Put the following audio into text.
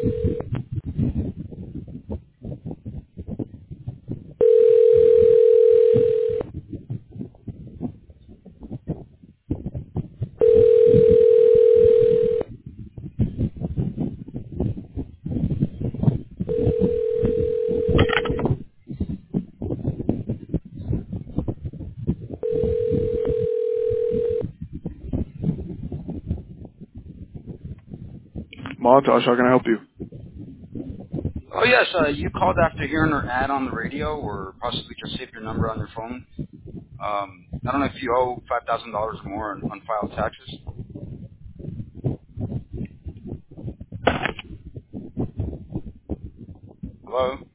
Montage, how can I help you? Oh, yes. You called after hearing our ad on the radio or possibly just saved your number on your phone. I don't know if you owe $5,000 or more on unfiled taxes. Hello?